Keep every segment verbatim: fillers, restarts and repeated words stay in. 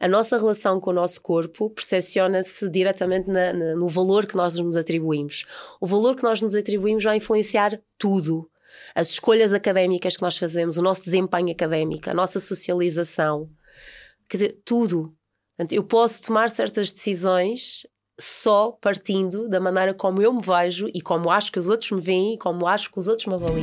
a nossa relação com o nosso corpo percepciona-se diretamente na, na, no valor que nós nos atribuímos. O valor que nós nos atribuímos vai influenciar tudo. As escolhas académicas que nós fazemos, o nosso desempenho académico, a nossa socialização, quer dizer, tudo. Portanto, eu posso tomar certas decisões só partindo da maneira como eu me vejo e como acho que os outros me veem e como acho que os outros me avaliam.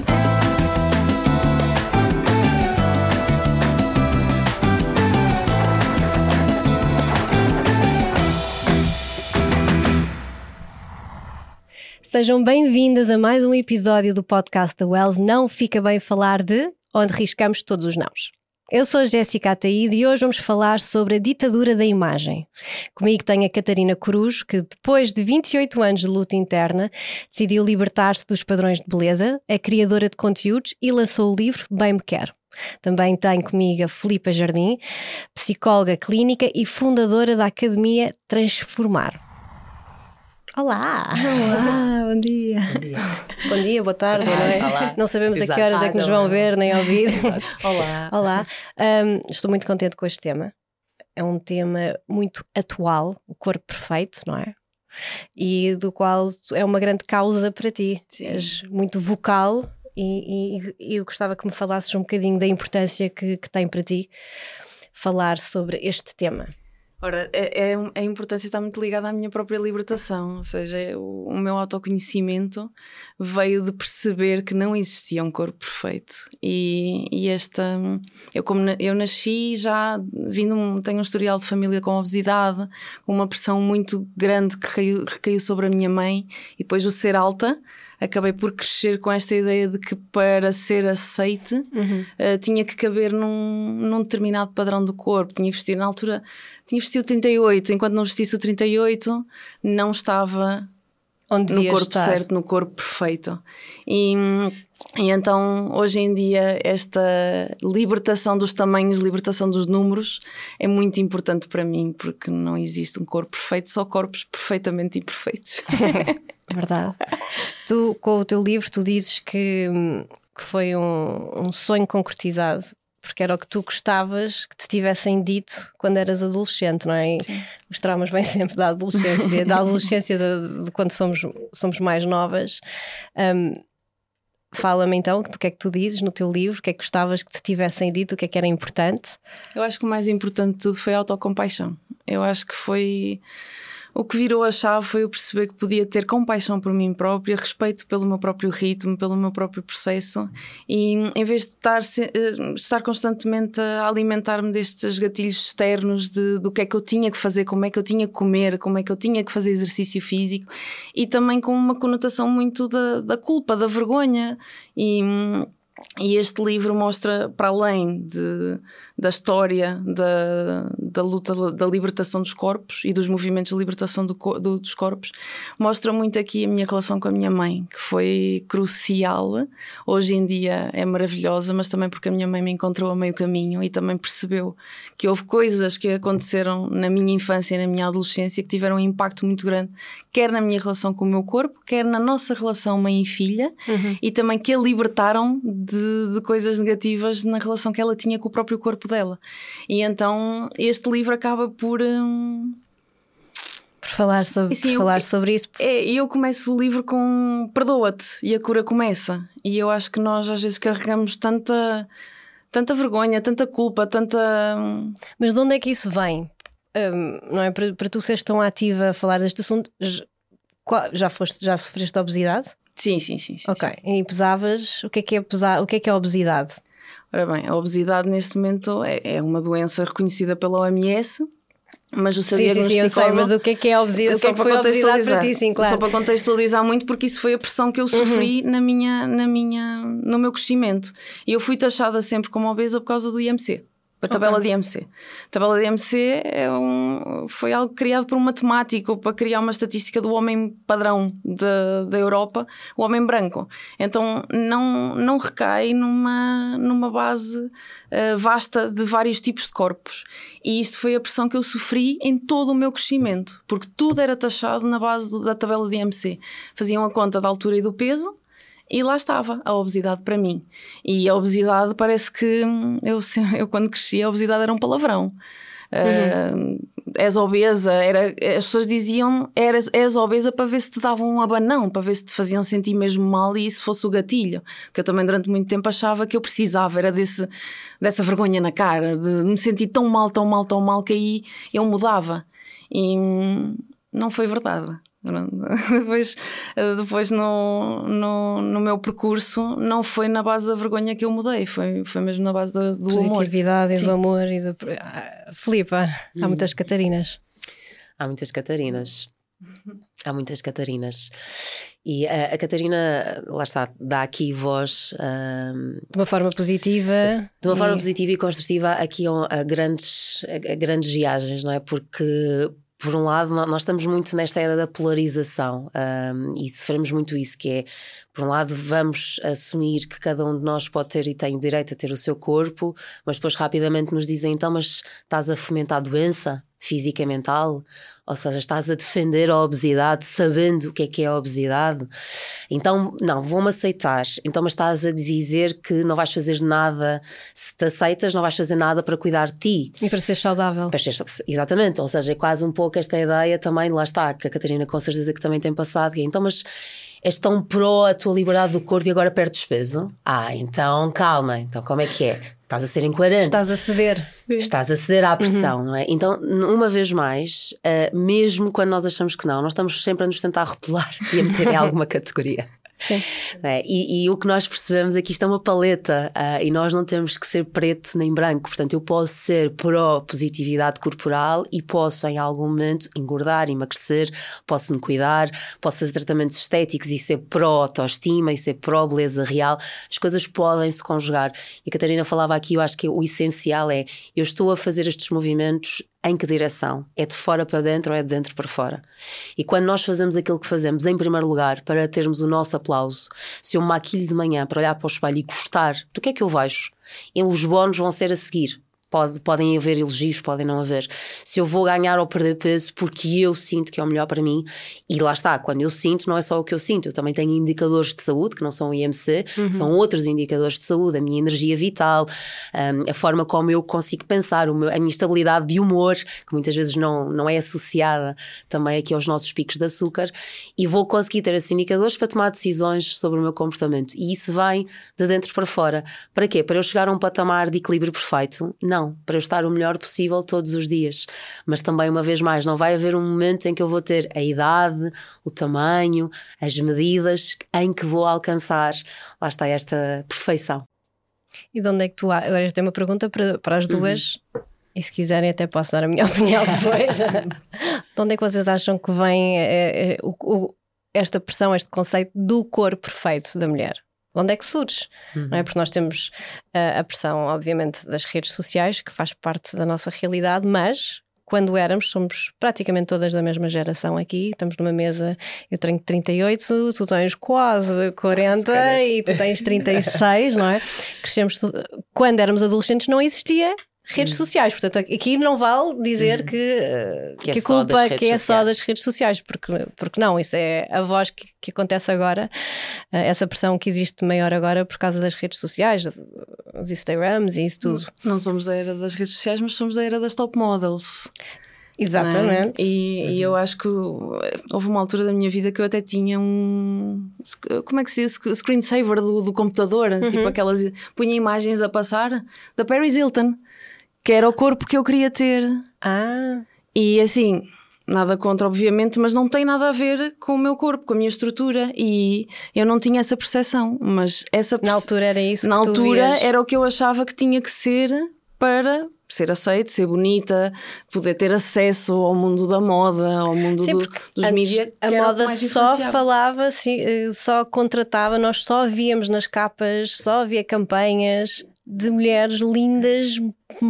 Sejam bem-vindas a mais um episódio do podcast da Wells Não Fica Bem Falar de, onde riscamos todos os nãos. Eu sou a Jéssica Ataíde e hoje vamos falar sobre a ditadura da imagem. Comigo tenho a Catarina Cruz, que depois de vinte e oito anos de luta interna, decidiu libertar-se dos padrões de beleza, é criadora de conteúdos e lançou o livro Bem Me Quero. Também tenho comigo a Filipa Jardim, psicóloga clínica e fundadora da Academia Transformar. Olá! Olá, bom dia. Bom dia. Bom dia, boa tarde, boa noite. Olá. Não sabemos Exato. a que horas é que nos vão ver nem ouvir. Olá. Olá. Um, estou muito contente com este tema. É um tema muito atual, o corpo perfeito, não é? E do qual é uma grande causa para ti. Sim. És muito vocal e, e, e eu gostava que me falasses um bocadinho da importância que, que tem para ti falar sobre este tema. Ora, é, é, a importância está muito ligada à minha própria libertação, ou seja, o, o meu autoconhecimento veio de perceber que não existia um corpo perfeito e, e esta, eu como na, eu nasci já vindo, tenho um historial de família com obesidade, com uma pressão muito grande que recaiu, recaiu sobre a minha mãe e depois o ser alta, acabei por crescer com esta ideia de que para ser aceite uhum. uh, tinha que caber num, num determinado padrão do corpo, tinha que vestir na altura, tinha vestido trinta e oito, enquanto não vestisse o trinta e oito não estava onde no corpo estar. certo, no corpo perfeito. E, e então hoje em dia esta libertação dos tamanhos, libertação dos números é muito importante para mim, porque não existe um corpo perfeito, só corpos perfeitamente imperfeitos. Verdade. Tu, com o teu livro, tu dizes que, que foi um, um sonho concretizado, porque era o que tu gostavas que te tivessem dito quando eras adolescente, não é? Sim. Os traumas vêm sempre da adolescência, da adolescência de, de quando somos, somos mais novas. Um, Fala-me então do que é que tu dizes no teu livro, o que é que gostavas que te tivessem dito, o que é que era importante? Eu acho que o mais importante de tudo foi a autocompaixão. Eu acho que foi... O que virou a chave foi eu perceber que podia ter compaixão por mim própria, respeito pelo meu próprio ritmo, pelo meu próprio processo e em vez de estar, estar constantemente a alimentar-me destes gatilhos externos de, do que é que eu tinha que fazer, como é que eu tinha que comer, como é que eu tinha que fazer exercício físico e também com uma conotação muito da, da culpa, da vergonha e... E este livro mostra, para além de, da história da, da luta da libertação dos corpos e dos movimentos de libertação do, do, dos corpos, mostra muito aqui a minha relação com a minha mãe, que foi crucial. Hoje em dia é maravilhosa, mas também porque a minha mãe me encontrou a meio caminho e também percebeu que houve coisas que aconteceram na minha infância e na minha adolescência que tiveram um impacto muito grande, quer na minha relação com o meu corpo, quer na nossa relação mãe e filha, uhum. e também que a libertaram De, de coisas negativas na relação que ela tinha com o próprio corpo dela. E então este livro acaba por... Hum... Por falar sobre, assim, por eu, falar sobre isso. É, eu começo o livro com perdoa-te e a cura começa. E eu acho que nós às vezes carregamos tanta, tanta vergonha, tanta culpa, tanta... Mas de onde é que isso vem? Um, não é? Para, para tu seres tão ativa a falar deste assunto, já, foste, já sofreste de obesidade? Sim, sim, sim, sim. Ok, sim. E pesavas, o que é que é, pesar, o que é, que é a obesidade? Ora bem, a obesidade neste momento é, é uma doença reconhecida pela O M S, mas o seu sim, diagnóstico... Sim, sim, eu sei, mas o que é que é a obesidade? O que é que foi a obesidade para ti? Sim, claro. Só para contextualizar muito, porque isso foi a pressão que eu sofri uhum. na minha, na minha, no meu crescimento. E eu fui taxada sempre como obesa por causa do I M C. A tabela okay. de I M C. A tabela de I M C é um, foi algo criado por um matemático para criar uma estatística do homem padrão da, da Europa, o homem branco. Então não, não recai numa, numa base uh, vasta de vários tipos de corpos. E isto foi a pressão que eu sofri em todo o meu crescimento, porque tudo era taxado na base do, da tabela de I M C. Faziam a conta da altura e do peso. E lá estava a obesidade para mim. E a obesidade parece que eu, eu quando cresci, a obesidade era um palavrão. uhum. uh, és obesa, era, as pessoas diziam eras, és obesa para ver se te davam um abanão, para ver se te faziam sentir mesmo mal e isso fosse o gatilho, porque eu também durante muito tempo achava que eu precisava, era desse, dessa vergonha na cara, de me sentir tão mal, tão mal, tão mal que aí eu mudava e não foi verdade. Depois, depois no, no, no meu percurso não foi na base da vergonha que eu mudei, foi, foi mesmo na base do, do positividade amor. E do amor e do... Filipa, há hum. muitas Catarinas. Há muitas Catarinas. Há muitas Catarinas. E a, a Catarina, lá está, dá aqui voz um, de uma forma positiva. De uma e... forma positiva e construtiva aqui a, a, grandes, a, a grandes viagens, não é? Porque por um lado, nós estamos muito nesta era da polarização um, e sofremos muito isso, que é, por um lado, vamos assumir que cada um de nós pode ter e tem o direito a ter o seu corpo, mas depois rapidamente nos dizem, então, mas estás a fomentar doença física e mental? Ou seja, estás a defender a obesidade sabendo o que é que é a obesidade? Então, não, vou-me aceitar. Então, mas estás a dizer que não vais fazer nada, se te aceitas, não vais fazer nada para cuidar de ti. E para ser saudável. Para ser, exatamente, ou seja, é quase um pouco esta ideia também, lá está, que a Catarina com certeza que também tem passado, que é, então, mas és tão pró a tua liberdade do corpo e agora perdes peso? Ah, então calma, então como é que é? Estás a ser incoerente. Estás a ceder. Estás a ceder à pressão, uhum. não é? Então, uma vez mais, uh, mesmo quando nós achamos que não, nós estamos sempre a nos tentar rotular e a meter em alguma categoria. Sim. É, e, e o que nós percebemos é que isto é uma paleta uh, e nós não temos que ser preto nem branco. Portanto, eu posso ser pró-positividade corporal e posso em algum momento engordar, emagrecer, posso me cuidar, posso fazer tratamentos estéticos e ser pró-autoestima e ser pró-beleza real. As coisas podem se conjugar. E a Catarina falava aqui, eu acho que o essencial é, eu estou a fazer estes movimentos em que direção? É de fora para dentro ou é de dentro para fora? E quando nós fazemos aquilo que fazemos, em primeiro lugar, para termos o nosso aplauso, se eu me maquilho de manhã para olhar para o espelho e gostar do que é que eu vejo, e os bónus vão ser a seguir. Pode, podem haver elogios, podem não haver. Se eu vou ganhar ou perder peso porque eu sinto que é o melhor para mim, e lá está, quando eu sinto não é só o que eu sinto, eu também tenho indicadores de saúde que não são o I M C, uhum. são outros indicadores de saúde, a minha energia vital, um, a forma como eu consigo pensar, o meu, a minha estabilidade de humor, que muitas vezes não, não é associada também aqui aos nossos picos de açúcar, e vou conseguir ter esses indicadores para tomar decisões sobre o meu comportamento, e isso vem de dentro para fora. Para quê? Para eu chegar a um patamar de equilíbrio perfeito? Não. Não, para eu estar o melhor possível todos os dias. Mas também, uma vez mais, não vai haver um momento em que eu vou ter a idade, o tamanho, as medidas em que vou alcançar, lá está, esta perfeição. E de onde é que tu... Agora esta é uma pergunta para, para as duas, uhum. e se quiserem até posso dar a minha opinião depois. De onde é que vocês acham que vem é, é, o, o, esta pressão, este conceito do corpo perfeito da mulher? Onde é que surge? Uhum. Não é? Porque nós temos uh, a pressão, obviamente, das redes sociais, que faz parte da nossa realidade, mas quando éramos, somos praticamente todas da mesma geração aqui, estamos numa mesa, eu tenho trinta e oito, tu tens quase quarenta e tu tens trinta e seis, não é? Crescemos, quando éramos adolescentes não existia redes hum. sociais, portanto aqui não vale dizer hum. que, que, que é a culpa que é só das redes sociais, porque, porque não, isso é a voz que, que acontece agora, essa pressão que existe maior agora por causa das redes sociais, dos Instagrams e isso tudo. Não somos da era das redes sociais, mas somos da era das top models. Exatamente. É? E, uhum. e eu acho que houve uma altura da minha vida que eu até tinha um, como é que se diz, screensaver do, do computador, uhum. tipo aquelas, punha imagens a passar da Paris Hilton, que era o corpo que eu queria ter. Ah. E assim, nada contra, obviamente, mas não tem nada a ver com o meu corpo, com a minha estrutura. E eu não tinha essa percepção. Mas essa perce... Na altura era isso Na que altura tu vias. Era o que eu achava que tinha que ser para ser aceito, ser bonita, poder ter acesso ao mundo da moda, ao mundo Sim, do, dos mídias. A moda só falava, assim, só contratava, nós só víamos nas capas, só havia campanhas de mulheres lindas,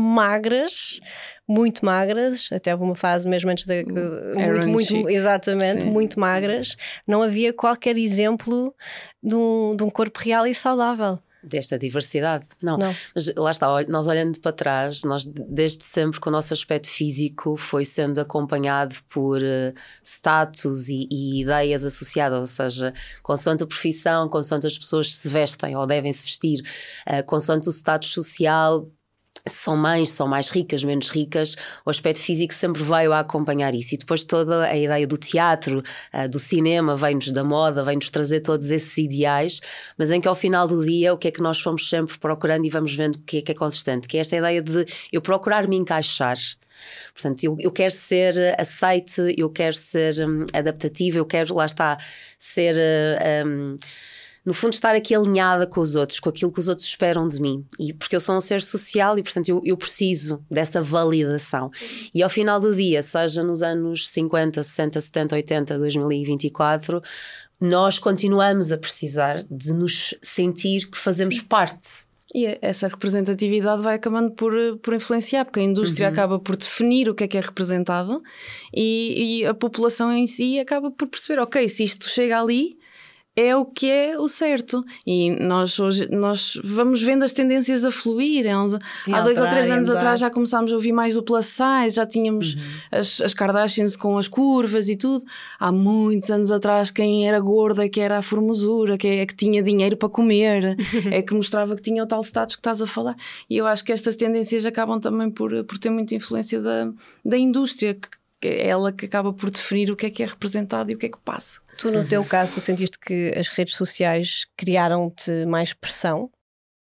magras, muito magras, até houve uma fase mesmo antes de muito, muito, exatamente, Sim. muito magras, não havia qualquer exemplo de um, de um corpo real e saudável. Desta diversidade, não. não. Mas lá está, nós olhando para trás, nós desde sempre que o nosso aspecto físico foi sendo acompanhado por uh, status e, e ideias associadas, ou seja, consoante a profissão, consoante as pessoas se vestem ou devem se vestir, uh, consoante o status social, são mães, são mais ricas, menos ricas, o aspecto físico sempre veio a acompanhar isso. E depois toda a ideia do teatro, do cinema, vem-nos da moda, vem-nos trazer todos esses ideais, mas em que ao final do dia o que é que nós fomos sempre procurando e vamos vendo que é que é consistente, que é esta ideia de eu procurar me encaixar. Portanto, eu, eu quero ser aceite, eu quero ser um, adaptativa, eu quero, lá está, ser... Um, no fundo estar aqui alinhada com os outros, com aquilo que os outros esperam de mim, e porque eu sou um ser social e portanto eu, eu preciso dessa validação. E ao final do dia, seja nos anos cinquenta, sessenta, setenta, oitenta, dois mil e vinte e quatro, nós continuamos a precisar de nos sentir que fazemos Sim. parte. E essa representatividade vai acabando por, por influenciar, porque a indústria uhum. acaba por definir o que é que é representado, e, e a população em si acaba por perceber, ok, se isto chega ali é o que é o certo. E nós hoje nós vamos vendo as tendências a fluir. Há, uns, há dois ou três anos atrás já começámos a ouvir mais do plus size, já tínhamos uhum. as, as Kardashians com as curvas e tudo. Há muitos anos atrás quem era gorda, que era a formosura, que é que tinha dinheiro para comer, é que mostrava que tinha o tal status que estás a falar. E eu acho que estas tendências acabam também por, por ter muita influência da, da indústria, que é ela que acaba por definir o que é que é representado e o que é que passa. Tu, no teu caso, tu sentiste que as redes sociais criaram-te mais pressão?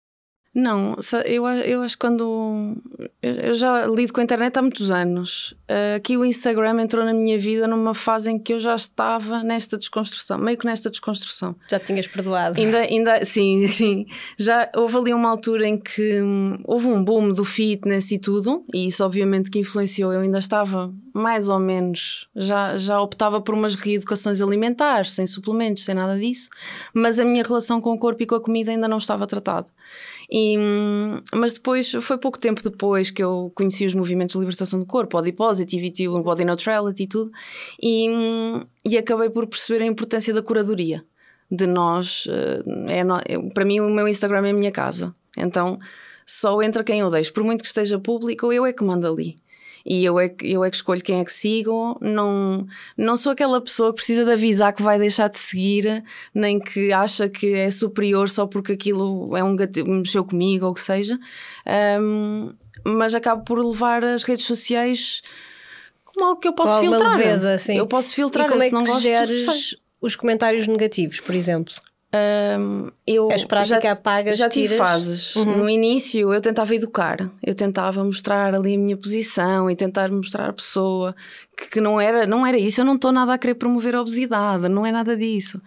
Não, eu, eu acho que quando... Eu já lido com a internet há muitos anos. Aqui o Instagram entrou na minha vida numa fase em que eu já estava nesta desconstrução, meio que nesta desconstrução. Já tinhas perdoado? Ainda, ainda, sim, sim. Já houve ali uma altura em que hum, houve um boom do fitness e tudo, e isso obviamente que influenciou. Eu ainda estava mais ou menos, já, já optava por umas reeducações alimentares, sem suplementos, sem nada disso, mas a minha relação com o corpo e com a comida ainda não estava tratada. E, mas depois, foi pouco tempo depois que eu conheci os movimentos de libertação do corpo, Body Positivity, o Body Neutrality e tudo, e, e acabei por perceber a importância da curadoria de nós. É, para mim o meu Instagram é a minha casa, então só entra quem eu deixo, por muito que esteja público, eu é que mando ali. E eu é, que, eu é que escolho quem é que sigo. Não, não sou aquela pessoa que precisa de avisar que vai deixar de seguir, nem que acha que é superior só porque aquilo é um gatilho, mexeu comigo ou o que seja. Um, mas acabo por levar as redes sociais como algo que eu posso Qual filtrar. Leveza, assim. Eu posso filtrar. E como é que não gosto geres os comentários negativos, por exemplo? Um, eu És prática, já, apagas, já tive tiras. fases. Uhum. No início eu tentava educar, eu tentava mostrar ali a minha posição e tentar mostrar à pessoa que, que não, era, não era isso. Eu não estou nada a querer promover a obesidade, não é nada disso.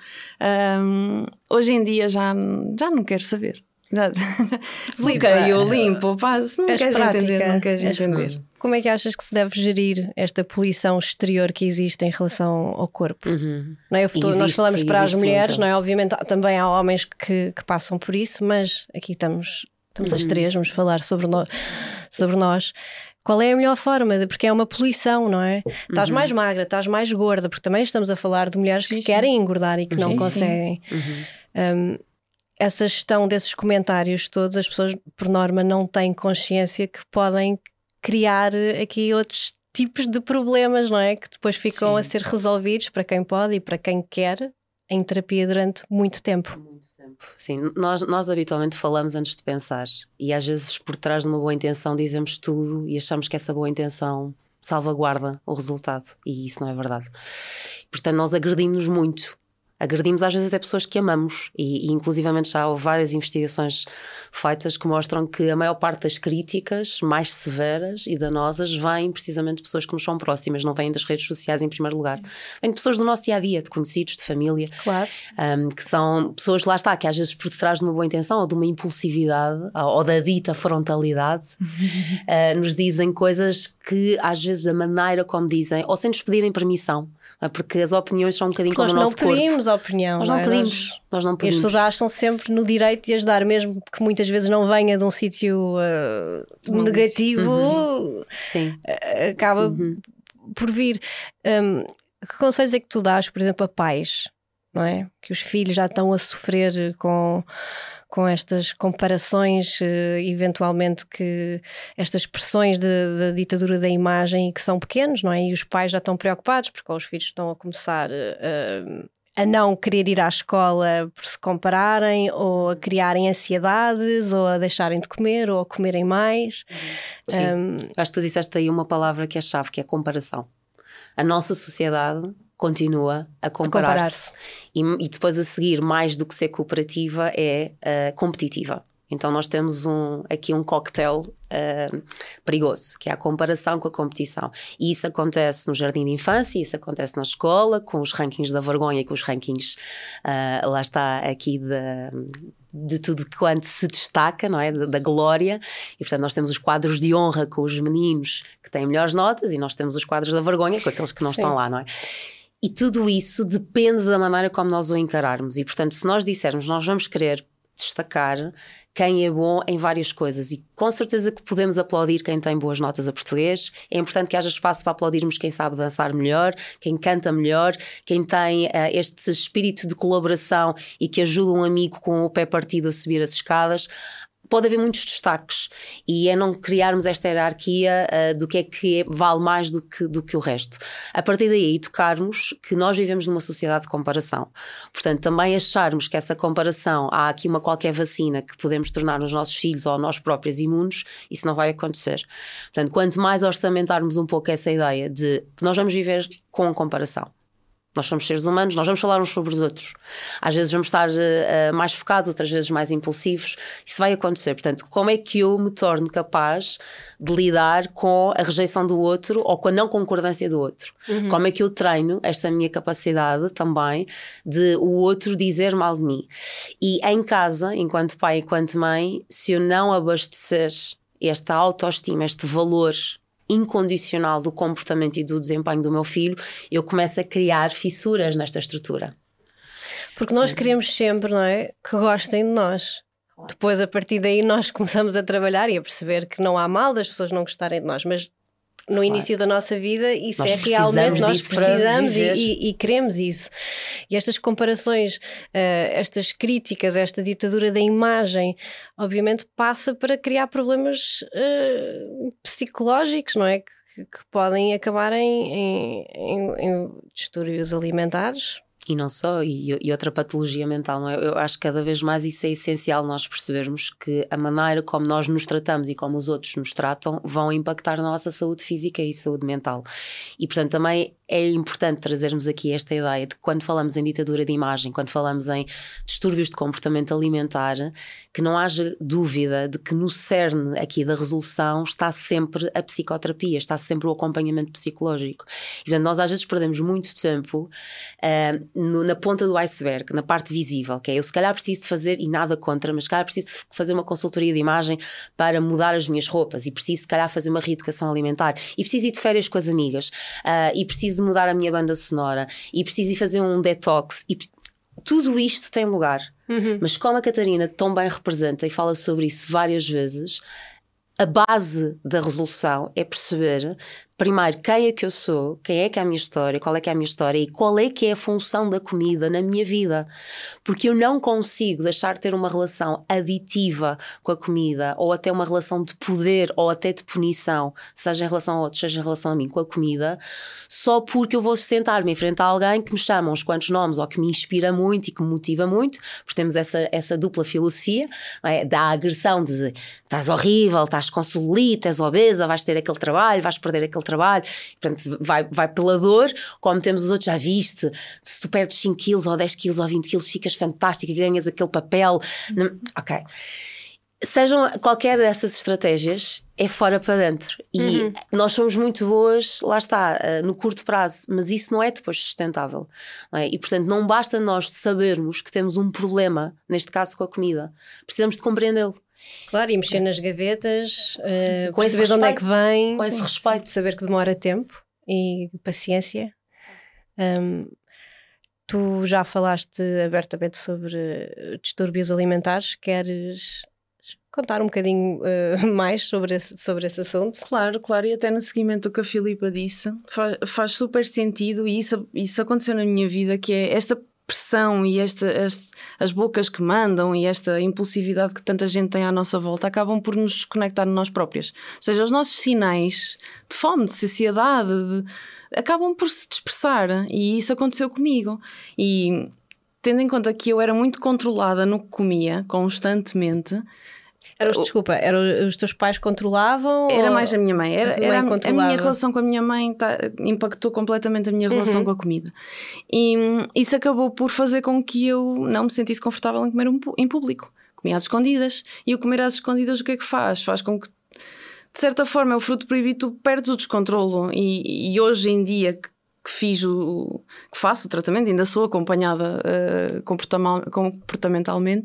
Um, hoje em dia já, já não quero saber. Já, bloqueio, limpo, pá, se não és queres prática, entender, não queres és entender. Como é que achas que se deve gerir esta poluição exterior que existe em relação ao corpo? Uhum. Não é? Existe, nós falamos para as mulheres, muito. não é? Obviamente também há homens que, que passam por isso, mas aqui estamos, estamos uhum. as três, vamos falar sobre, no, sobre nós. Qual é a melhor forma? De, porque é uma poluição, não é? Uhum. Estás mais magra, estás mais gorda, porque também estamos a falar de mulheres sim, que sim. querem engordar e que sim, não conseguem. Uhum. Um, essa gestão desses comentários todos, as pessoas por norma não têm consciência que podem criar aqui outros tipos de problemas, não é? Que depois ficam sim. a ser resolvidos para quem pode e para quem quer em terapia durante muito tempo. Muito tempo. Sim, nós, nós habitualmente falamos antes de pensar e às vezes por trás de uma boa intenção dizemos tudo e achamos que essa boa intenção salvaguarda o resultado e isso não é verdade. Portanto nós agredimos-nos muito. Agredimos às vezes até pessoas que amamos e, e inclusivamente já há várias investigações feitas que mostram que a maior parte das críticas mais severas e danosas vêm precisamente de pessoas que nos são próximas, não vêm das redes sociais em primeiro lugar, vêm de pessoas do nosso dia-a-dia, de conhecidos, de família, claro. um, que são pessoas, lá está, que às vezes por detrás de uma boa intenção ou de uma impulsividade ou da dita frontalidade uh, nos dizem coisas que às vezes a maneira como dizem, ou sem nos pedirem permissão, não é? Porque as opiniões são um bocadinho como o nosso corpo. Nós não pedimos opinião. Nós não, não é? pedimos. Nós, nós não pedimos. E as pessoas acham sempre no direito de as dar, mesmo que muitas vezes não venha de um sítio uh, negativo, uhum. Sim. Uh, acaba uhum. por vir. Um, que conselhos é que tu dás, por exemplo, a pais, não é? Que os filhos já estão a sofrer com... com estas comparações, eventualmente que estas pressões da ditadura da imagem e que são pequenos, não é? E os pais já estão preocupados porque os filhos estão a começar a, a não querer ir à escola por se compararem, ou a criarem ansiedades, ou a deixarem de comer, ou a comerem mais. Sim. Um, Acho que tu disseste aí uma palavra que é chave, que é comparação. A nossa sociedade continua a comparar-se. A comparar e, e depois a seguir, mais do que ser cooperativa, é uh, competitiva. Então nós temos um, aqui um cocktail uh, perigoso, que é a comparação com a competição. E isso acontece no jardim de infância, isso acontece na escola, com os rankings da vergonha e com os rankings, uh, lá está, aqui de, de tudo quanto se destaca, não é? Da, da glória. E portanto nós temos os quadros de honra com os meninos que têm melhores notas, e nós temos os quadros da vergonha com aqueles que não Sim. estão lá, não é? E tudo isso depende da maneira como nós o encararmos. E portanto, se nós dissermos, nós vamos querer destacar quem é bom em várias coisas, e com certeza que podemos aplaudir quem tem boas notas a português. É importante que haja espaço para aplaudirmos quem sabe dançar melhor, quem canta melhor, quem tem uh, este espírito de colaboração e que ajuda um amigo com o pé partido a subir as escadas. Pode haver muitos destaques, e é não criarmos esta hierarquia uh, do que é que é, vale mais do que, do que o resto. A partir daí, tocarmos que nós vivemos numa sociedade de comparação. Portanto, também acharmos que essa comparação, há aqui uma qualquer vacina que podemos tornar nos nossos filhos ou nós próprios imunes, isso não vai acontecer. Portanto, quanto mais orçamentarmos um pouco essa ideia de que nós vamos viver com a comparação. Nós somos seres humanos, nós vamos falar uns sobre os outros. Às vezes vamos estar uh, mais focados, outras vezes mais impulsivos. Isso vai acontecer. Portanto, como é que eu me torno capaz de lidar com a rejeição do outro ou com a não concordância do outro? Uhum. Como é que eu treino esta minha capacidade também de o outro dizer mal de mim? E em casa, enquanto pai e enquanto mãe, se eu não abastecer esta autoestima, este valor incondicional do comportamento e do desempenho do meu filho, eu começo a criar fissuras nesta estrutura. Porque nós queremos sempre, não é, que gostem de nós. Claro. Depois, a partir daí, nós começamos a trabalhar e a perceber que não há mal das pessoas não gostarem de nós, mas no claro. Início da nossa vida isso nós é realmente, nós precisamos e, e, e queremos isso. E estas comparações, uh, estas críticas, esta ditadura da imagem, obviamente passa para criar problemas uh, psicológicos, não é? Que, que podem acabar em, em, em, em distúrbios alimentares. E não só, e, e outra patologia mental, não é? Eu acho que cada vez mais isso é essencial, nós percebermos que a maneira como nós nos tratamos e como os outros nos tratam vão impactar na nossa saúde física e saúde mental. E portanto também é importante trazermos aqui esta ideia de que quando falamos em ditadura de imagem, quando falamos em distúrbios de comportamento alimentar, que não haja dúvida de que no cerne aqui da resolução está sempre a psicoterapia, está sempre o acompanhamento psicológico. E portanto nós às vezes perdemos muito tempo uh, no, na ponta do iceberg, na parte visível, que é eu se calhar preciso de fazer, e nada contra, mas se calhar preciso de fazer uma consultoria de imagem para mudar as minhas roupas, e preciso se calhar fazer uma reeducação alimentar, e preciso ir de férias com as amigas, uh, e preciso de mudar a minha banda sonora, e preciso ir fazer um detox, e tudo isto tem lugar. Uhum. Mas como a Catarina tão bem representa e fala sobre isso várias vezes, a base da resolução é perceber primeiro quem é que eu sou, quem é que é a minha história, qual é que é a minha história e qual é que é a função da comida na minha vida, porque eu não consigo deixar de ter uma relação aditiva com a comida, ou até uma relação de poder ou até de punição, seja em relação a outros, seja em relação a mim, com a comida, só porque eu vou sentar-me em frente a alguém que me chama uns quantos nomes ou que me inspira muito e que me motiva muito, porque temos essa, essa dupla filosofia, não é? Da agressão de estás horrível, estás com celulite, és obesa, vais ter aquele trabalho, vais perder aquele trabalho, portanto vai, vai pela dor, como temos os outros, já viste, se tu perdes cinco quilos ou dez quilos ou vinte quilos ficas fantástica, ganhas aquele papel, ok, sejam qualquer dessas estratégias é fora para dentro e uhum. nós somos muito boas, lá está, no curto prazo, mas isso não é depois sustentável, não é? E portanto não basta nós sabermos que temos um problema, neste caso com a comida, precisamos de compreendê-lo. Claro, e mexer nas gavetas, uh, com perceber de onde é que vem, com esse sim, respeito, saber que demora tempo e paciência. Um, tu já falaste abertamente sobre distúrbios alimentares, queres contar um bocadinho uh, mais sobre esse, sobre esse assunto? Claro, claro, e até no seguimento do que a Filipa disse, faz, faz super sentido, e isso, isso aconteceu na minha vida, que é esta pressão e esta, as, as bocas que mandam e esta impulsividade que tanta gente tem à nossa volta acabam por nos desconectar de nós próprias. Ou seja, os nossos sinais de fome, de saciedade, de, acabam por se dispersar, e isso aconteceu comigo. E tendo em conta que eu era muito controlada no que comia, constantemente... Era, desculpa, era, os teus pais controlavam? Era ou... mais a minha mãe. Era, a, mãe era a, a minha relação com a minha mãe tá, impactou completamente a minha relação uhum. com a comida. E isso acabou por fazer com que eu não me sentisse confortável em comer um, em público. Comia às escondidas. E o comer às escondidas o que é que faz? Faz com que, de certa forma, é o fruto proibido, tu perdes o descontrolo. E, e hoje em dia... que fiz o, que faço o tratamento, ainda sou acompanhada uh, comportamentalmente,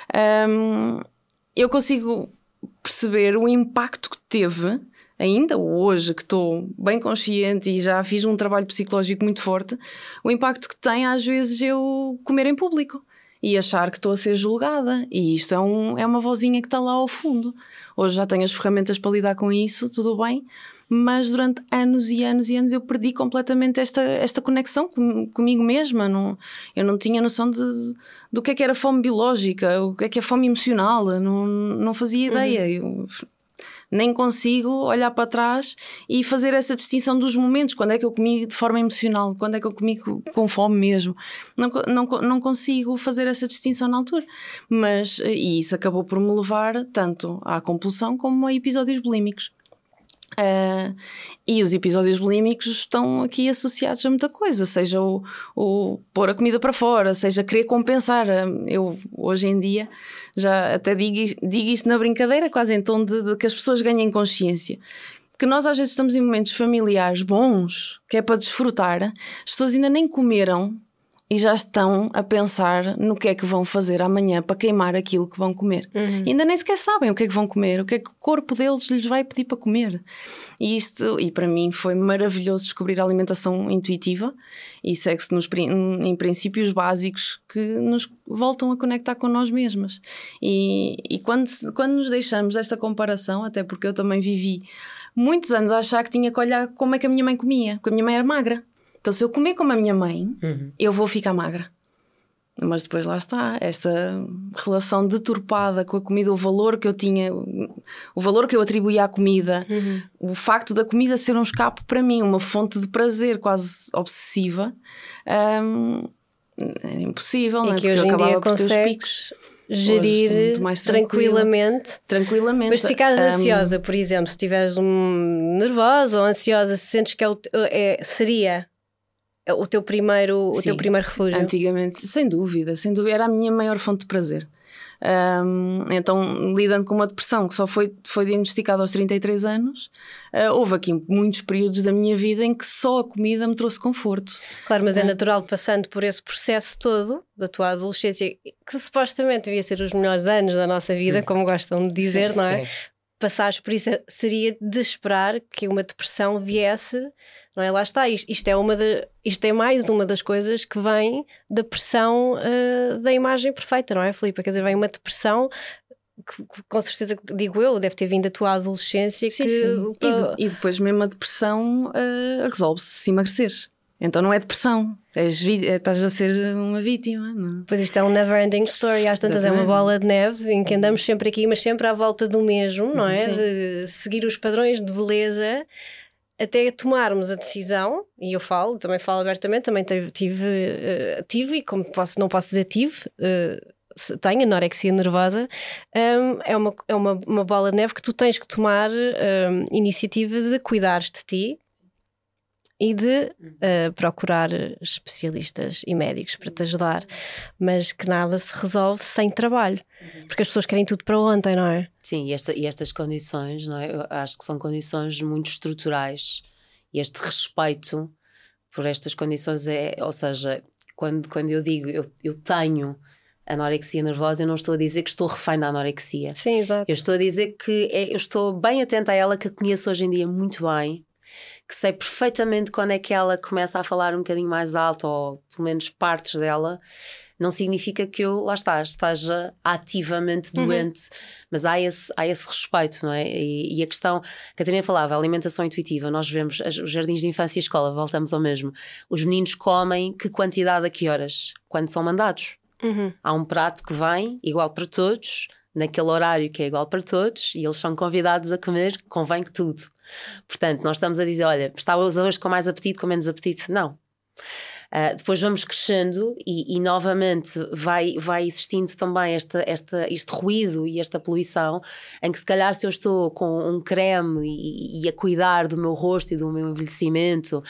um, eu consigo perceber o impacto que teve, ainda hoje que estou bem consciente e já fiz um trabalho psicológico muito forte, o impacto que tem às vezes eu comer em público e achar que estou a ser julgada, e isto é, um, é uma vozinha que está lá ao fundo. Hoje já tenho as ferramentas para lidar com isso, tudo bem, mas durante anos e anos e anos eu perdi completamente esta, esta conexão com, comigo mesma. Não, eu não tinha noção de, do que é que era fome biológica, o que é que é fome emocional, não, não fazia ideia. Uhum. Eu nem consigo olhar para trás e fazer essa distinção dos momentos, quando é que eu comi de forma emocional, quando é que eu comi com fome mesmo. Não, não, não consigo fazer essa distinção na altura. Mas, e isso acabou por me levar tanto à compulsão como a episódios bulímicos. Uh, e os episódios bulímicos estão aqui associados a muita coisa, seja o, o pôr a comida para fora, seja querer compensar. Eu hoje em dia já até digo, digo isto na brincadeira, quase em tom de, de que as pessoas ganhem consciência, que nós às vezes estamos em momentos familiares bons, que é para desfrutar, as pessoas ainda nem comeram e já estão a pensar no que é que vão fazer amanhã para queimar aquilo que vão comer. Uhum. E ainda nem sequer sabem o que é que vão comer, o que é que o corpo deles lhes vai pedir para comer. E isto, e para mim foi maravilhoso descobrir a alimentação intuitiva e segue-se nos, em princípios básicos que nos voltam a conectar com nós mesmas. E, e quando, quando nos deixamos desta comparação, até porque eu também vivi muitos anos a achar que tinha que olhar como é que a minha mãe comia, porque a minha mãe era magra. Então, se eu comer como a minha mãe, uhum. eu vou ficar magra. Mas depois lá está, esta relação deturpada com a comida, o valor que eu tinha, o valor que eu atribuía à comida, uhum. o facto da comida ser um escape para mim, uma fonte de prazer quase obsessiva, hum, é impossível, e não é? que Porque hoje eu em dia consegues gerir tranquilamente. Tranquilamente. Mas se ficares um, ansiosa, por exemplo, se estiveres um, nervosa ou ansiosa, se sentes que é, o, é, seria... O teu primeiro, o Sim, teu primeiro refúgio? Antigamente, sem dúvida, sem dúvida, era a minha maior fonte de prazer. Um, então, lidando com uma depressão que só foi, foi diagnosticada aos trinta e três anos, uh, houve aqui muitos períodos da minha vida em que só a comida me trouxe conforto. Claro, mas é, é natural, passando por esse processo todo da tua adolescência, que supostamente devia ser os melhores anos da nossa vida, hum. como gostam de dizer, sim, não é? Sim. Passares por isso seria de esperar que uma depressão viesse, não é? Lá está, isto, isto, é, uma de, isto é mais uma das coisas que vem da pressão uh, da imagem perfeita, não é, Filipe? Quer dizer, vem uma depressão que, que, com certeza, digo eu, deve ter vindo da tua adolescência. Sim, que, sim. E, de, e depois mesmo a depressão uh, resolve-se se emagreceres. Então não é depressão, és, estás a ser uma vítima. Não? Pois isto é um never-ending story, às tantas é uma bola de neve em que andamos sempre aqui, mas sempre à volta do mesmo, não é? Sim. De seguir os padrões de beleza até tomarmos a decisão, e eu falo, também falo abertamente, também tive, tive, uh, tive e como posso, não posso dizer tive, uh, tenho anorexia nervosa, um, é, uma, é uma, uma bola de neve que tu tens que tomar um, iniciativa de cuidares de ti, e de uh, procurar especialistas e médicos para te ajudar, mas que nada se resolve sem trabalho, porque as pessoas querem tudo para ontem, não é? Sim, e, esta, e estas condições, não é? Eu acho que são condições muito estruturais, e este respeito por estas condições é, ou seja, quando, quando eu digo eu, eu tenho anorexia nervosa, eu não estou a dizer que estou refém da anorexia. Sim, exato. Eu estou a dizer que é, eu estou bem atenta a ela, que a conheço hoje em dia muito bem, que sei perfeitamente quando é que ela começa a falar um bocadinho mais alto, ou pelo menos partes dela, não significa que eu, lá está, esteja ativamente doente, uhum. mas há esse, há esse respeito, não é? E, e a questão, a Catarina falava, a alimentação intuitiva, nós vemos as, os jardins de infância e escola, voltamos ao mesmo, os meninos comem que quantidade a que horas? Quando são mandados. Uhum. Há um prato que vem, igual para todos, naquele horário que é igual para todos, e eles são convidados a comer, convém que tudo. Portanto, nós estamos a dizer, olha, está hoje com mais apetite, com menos apetite? Não. Uh, depois vamos crescendo e, e novamente vai, vai existindo também esta, esta, este ruído e esta poluição, em que se calhar se eu estou com um creme e, e a cuidar do meu rosto e do meu envelhecimento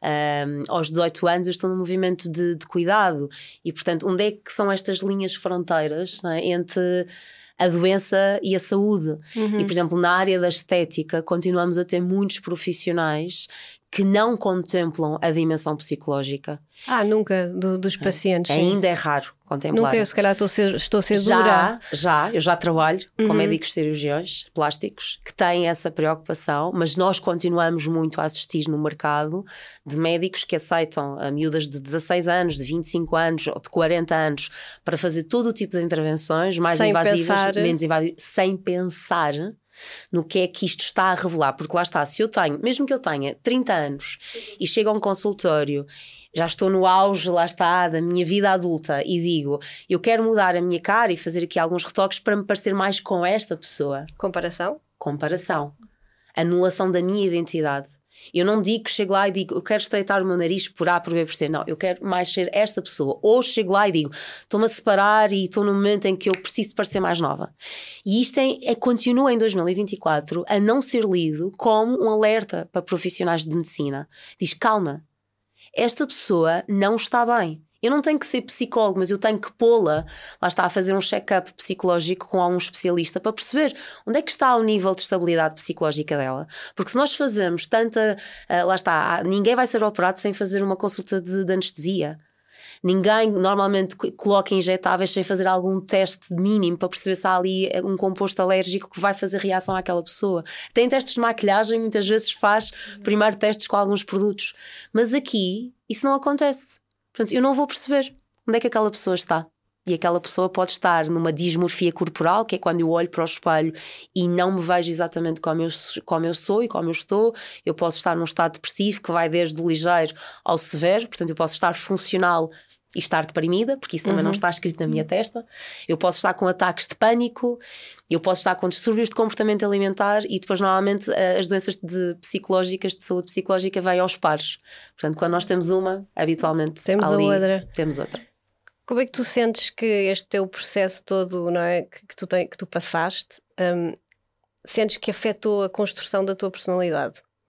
um, aos dezoito anos, eu estou num movimento de, de cuidado, e portanto onde é que são estas linhas fronteiras, não é, entre a doença e a saúde? Uhum. E por exemplo na área da estética continuamos a ter muitos profissionais que não contemplam a dimensão psicológica. Ah, nunca, do, dos pacientes. É, ainda é raro contemplar. Nunca, eu se calhar estou a ser, estou a ser já, dura. Já, eu já trabalho uhum. com médicos cirurgiões plásticos que têm essa preocupação, mas nós continuamos muito a assistir no mercado de médicos que aceitam a miúdas de dezasseis anos, de vinte e cinco anos ou de quarenta anos para fazer todo o tipo de intervenções, mais sem invasivas, pensar... menos invasivas, sem pensar no que é que isto está a revelar, porque lá está, se eu tenho, mesmo que eu tenha trinta anos e chego a um consultório, já estou no auge, lá está, da minha vida adulta e digo, eu quero mudar a minha cara e fazer aqui alguns retoques para me parecer mais com esta pessoa. Comparação? Comparação. Anulação da minha identidade. Eu não digo que chego lá e digo, eu quero estreitar o meu nariz por A, por B, por C. Não, eu quero mais ser esta pessoa. Ou chego lá e digo, estou-me a separar e estou no momento em que eu preciso de parecer mais nova. E isto é, é, continua em dois mil e vinte e quatro a não ser lido como um alerta para profissionais de medicina. Diz, calma, esta pessoa não está bem. Eu não tenho que ser psicólogo, mas eu tenho que pô-la, lá está, a fazer um check-up psicológico com algum especialista para perceber onde é que está o nível de estabilidade psicológica dela. Porque se nós fazemos tanta, uh, lá está, ninguém vai ser operado sem fazer uma consulta de, de anestesia. Ninguém normalmente coloca injetáveis sem fazer algum teste mínimo para perceber se há ali um composto alérgico que vai fazer reação àquela pessoa. Tem testes de maquilhagem, muitas vezes faz primeiro testes com alguns produtos. Mas aqui isso não acontece. Portanto, eu não vou perceber onde é que aquela pessoa está. E aquela pessoa pode estar numa dismorfia corporal, que é quando eu olho para o espelho e não me vejo exatamente como eu, como eu sou e como eu estou. Eu posso estar num estado depressivo que vai desde o ligeiro ao severo. Portanto, eu posso estar funcional e estar deprimida, porque isso também uhum. não está escrito na minha testa. Eu posso estar com ataques de pânico, eu posso estar com distúrbios de comportamento alimentar, e depois normalmente as doenças de psicológicas, de saúde psicológica, vêm aos pares. Portanto, quando nós temos uma, habitualmente temos ali, a outra. Temos outra. Como é que tu sentes que este teu processo todo, não é, que, que, tu, tem, que tu passaste, um, sentes que afetou a construção da tua personalidade?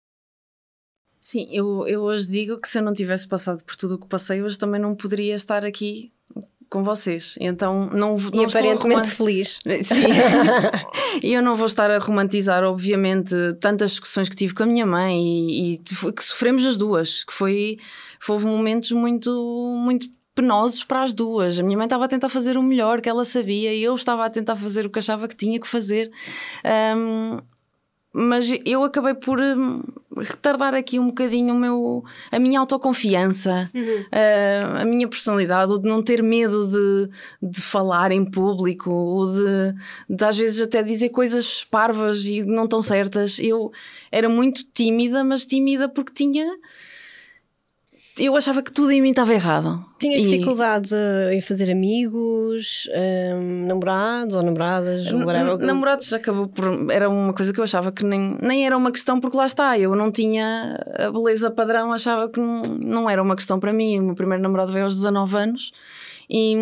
Sim, eu, eu hoje digo que se eu não tivesse passado por tudo o que passei, hoje também não poderia estar aqui com vocês. Então não, não e aparentemente estou feliz. Sim. E eu não vou estar a romantizar, obviamente, tantas discussões que tive com a minha mãe e, e que sofremos as duas, que foi, foi houve momentos muito, muito penosos para as duas. A minha mãe estava a tentar fazer o melhor que ela sabia e eu estava a tentar fazer o que achava que tinha que fazer. Um, mas eu acabei por um, retardar aqui um bocadinho o meu, a minha autoconfiança, uhum. uh, a minha personalidade, o de não ter medo de, de falar em público, o de, de às vezes até dizer coisas parvas e não tão certas. Eu era muito tímida, mas tímida porque tinha... Eu achava que tudo em mim estava errado. Tinhas e... dificuldades uh, em fazer amigos, um, namorados ou namoradas? N- namorados acabou por... Era uma coisa que eu achava que nem, nem era uma questão, porque lá está, eu não tinha a beleza padrão, achava que não, não era uma questão para mim. O meu primeiro namorado veio aos dezanove anos, e...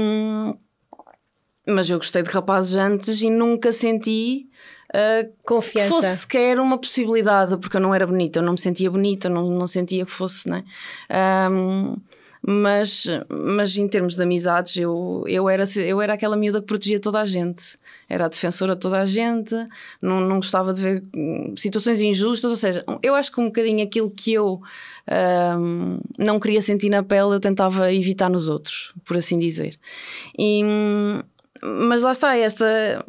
mas eu gostei de rapazes antes e nunca senti... Uh, confiança. Que fosse sequer uma possibilidade, porque eu não era bonita, eu não me sentia bonita, não, não sentia que fosse, né? Um, mas, mas em termos de amizades, eu, eu, era, eu era aquela miúda que protegia toda a gente, era a defensora de toda a gente, não, não gostava de ver situações injustas, ou seja, eu acho que um bocadinho aquilo que eu um, não queria sentir na pele, eu tentava evitar nos outros, por assim dizer. E, mas lá está, esta.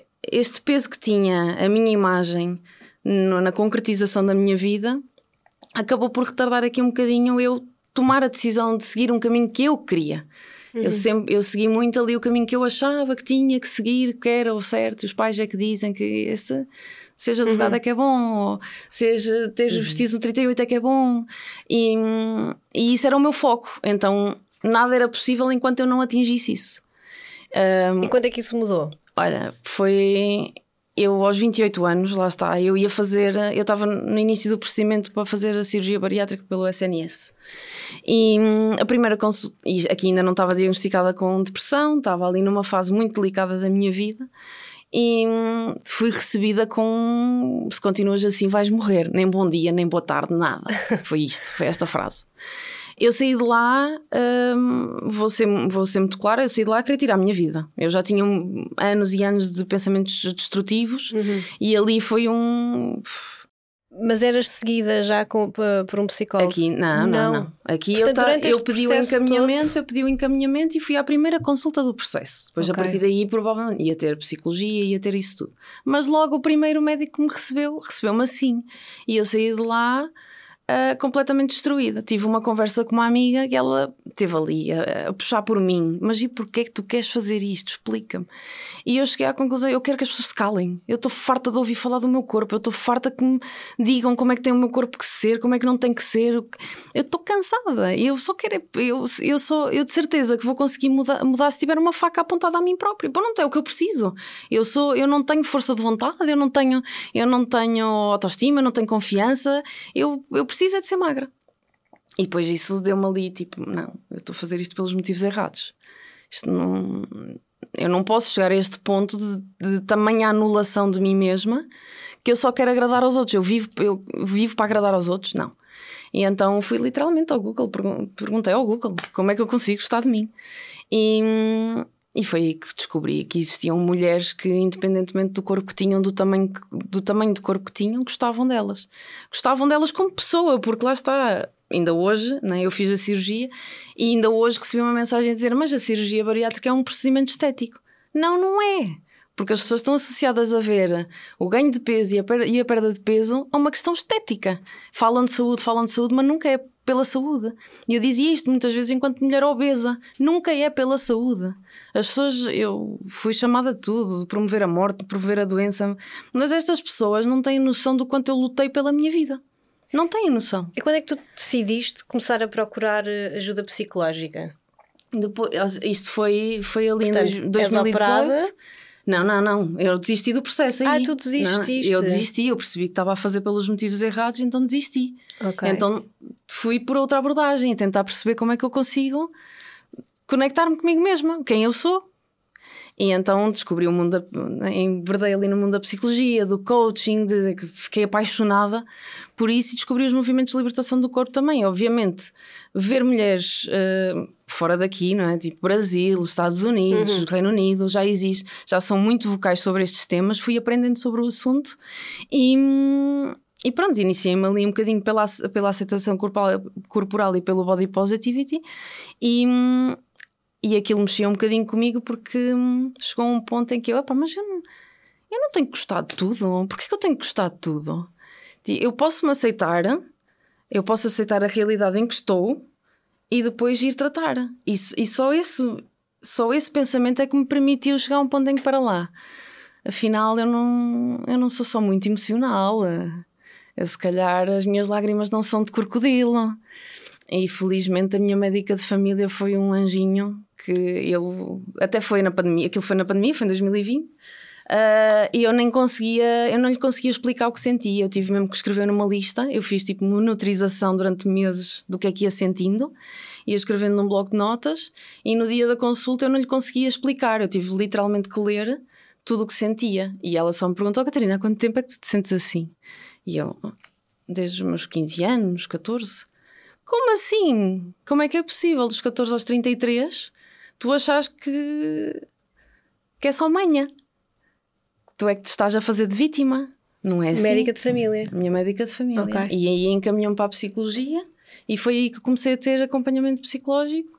Este peso que tinha a minha imagem no, na concretização da minha vida acabou por retardar aqui um bocadinho eu tomar a decisão de seguir um caminho que eu queria. Uhum. Eu, sempre, eu segui muito ali o caminho que eu achava que tinha que seguir, que era o certo. Os pais é que dizem que esse, seja advogado uhum. é que é bom, ou seja, teres uhum. vestido no trinta e oito é que é bom. E, e isso era o meu foco. Então nada era possível enquanto eu não atingisse isso. Um, e quando é que isso mudou? Olha, foi... Eu aos vinte e oito anos, lá está, eu ia fazer, eu estava no início do procedimento para fazer a cirurgia bariátrica pelo S N S. E a primeira consulta, e aqui ainda não estava diagnosticada com depressão, estava ali numa fase muito delicada da minha vida. E fui recebida com: se continuas assim vais morrer, nem bom dia, nem boa tarde, nada. Foi isto, foi esta frase. Eu saí de lá, hum, vou, ser, vou ser muito clara, eu saí de lá a querer tirar a minha vida. Eu já tinha um, anos e anos de pensamentos destrutivos uhum. e ali foi um... Mas eras seguida já com, por um psicólogo? Aqui, não, não, não. não. Aqui Portanto, eu, tá, eu pedi o encaminhamento, todo... eu pedi o encaminhamento e fui à primeira consulta do processo. Depois okay. a partir daí provavelmente ia ter psicologia, ia ter isso tudo. Mas logo o primeiro médico que me recebeu, recebeu-me assim. E eu saí de lá... Uh, completamente destruída. Tive uma conversa com uma amiga que ela esteve ali a, a puxar por mim. Mas e porquê é que tu queres fazer isto? Explica-me. E eu cheguei à conclusão: eu quero que as pessoas se calem. Eu estou farta de ouvir falar do meu corpo. Eu estou farta que me digam como é que tem o meu corpo que ser, como é que não tem que ser. Eu estou cansada. Eu só quero... Eu, eu, só, eu de certeza que vou conseguir mudar, mudar se tiver uma faca apontada a mim própria. Bom, não é o que eu preciso. Eu, sou, eu não tenho força de vontade, eu não tenho, eu não tenho autoestima, eu não tenho confiança. Eu, eu preciso é de ser magra. E depois isso deu-me ali tipo, não, eu estou a fazer isto pelos motivos errados. Isto não, eu não posso chegar a este ponto de, de tamanha anulação de mim mesma que eu só quero agradar aos outros. Eu vivo, eu vivo para agradar aos outros? Não. E então fui literalmente ao Google, perguntei ao Google como é que eu consigo gostar de mim. E... E foi aí que descobri que existiam mulheres que, independentemente do corpo que tinham, do tamanho, do tamanho de corpo que tinham, gostavam delas. Gostavam delas como pessoa, porque lá está, ainda hoje, né, eu fiz a cirurgia e ainda hoje recebi uma mensagem a dizer: mas a cirurgia bariátrica é um procedimento estético. Não, não é. Porque as pessoas estão associadas a ver o ganho de peso e a perda, e a perda de peso a uma questão estética. Falam de saúde, falam de saúde, mas nunca é pela saúde. E eu dizia isto muitas vezes enquanto mulher obesa: nunca é pela saúde. As pessoas, eu fui chamada de tudo, de promover a morte, de promover a doença, mas estas pessoas não têm noção do quanto eu lutei pela minha vida. Não têm noção. E quando é que tu decidiste começar a procurar ajuda psicológica? Depois, isto foi, foi ali Portanto, em dois mil e dezoito. Não, não, não. Eu desisti do processo aí. Ah, tu desististe? Não, eu desisti, eu percebi que estava a fazer pelos motivos errados, então desisti. Okay. Então fui por outra abordagem, tentar perceber como é que eu consigo conectar-me comigo mesma, quem eu sou. E então descobri o mundo, enverdei ali no mundo da psicologia, do coaching, de, de, fiquei apaixonada por isso e descobri os movimentos de libertação do corpo também. Obviamente, ver mulheres uh, fora daqui, não é? Tipo Brasil, Estados Unidos, uhum. Reino Unido, já existe, já são muito vocais sobre estes temas, fui aprendendo sobre o assunto e... E pronto, iniciei-me ali um bocadinho pela, pela aceitação corporal, corporal e pelo body positivity e, e aquilo mexia um bocadinho comigo porque chegou a um ponto em que eu, opa, mas eu não, eu não tenho que gostar de tudo, porquê que eu tenho que gostar de tudo? Eu posso-me aceitar, eu posso aceitar a realidade em que estou e depois ir tratar. E, e só, esse, só esse pensamento é que me permitiu chegar a um ponto em que para lá. Afinal, eu não, eu não sou só muito emocional. Eu, se calhar as minhas lágrimas não são de crocodilo. E felizmente a minha médica de família foi um anjinho que eu... Até foi na pandemia, aquilo foi na pandemia, foi em dois mil e vinte. Uh, e eu nem conseguia, eu não lhe conseguia explicar o que sentia. Eu tive mesmo que escrever numa lista. Eu fiz tipo monitorização durante meses do que é que ia sentindo. Ia escrevendo num bloco de notas. E no dia da consulta eu não lhe conseguia explicar. Eu tive literalmente que ler tudo o que sentia. E ela só me perguntou: Catarina, há quanto tempo é que tu te sentes assim? E eu, desde os meus quinze anos, catorze. Como assim? Como é que é possível dos catorze aos trinta e três tu achas que, que é só manha? Tu é que te estás a fazer de vítima? Não é assim? Médica de família. Minha médica de família. Okay. E aí encaminhou-me para a psicologia e foi aí que comecei a ter acompanhamento psicológico.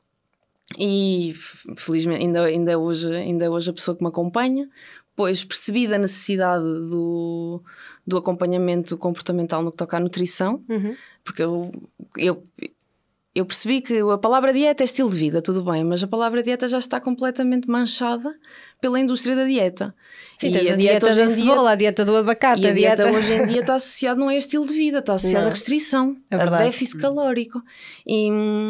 E felizmente ainda, ainda, hoje, ainda hoje a pessoa que me acompanha, pois percebi da necessidade do, do acompanhamento comportamental no que toca à nutrição. Uhum. Porque eu, eu, eu percebi que a palavra dieta é estilo de vida, tudo bem, mas a palavra dieta já está completamente manchada pela indústria da dieta. Sim, tens a, a dieta, dieta da cebola, dia, a dieta do abacate. E a dieta, dieta hoje em dia está associada não é a estilo de vida, está associada não. a restrição, é a déficit calórico. E,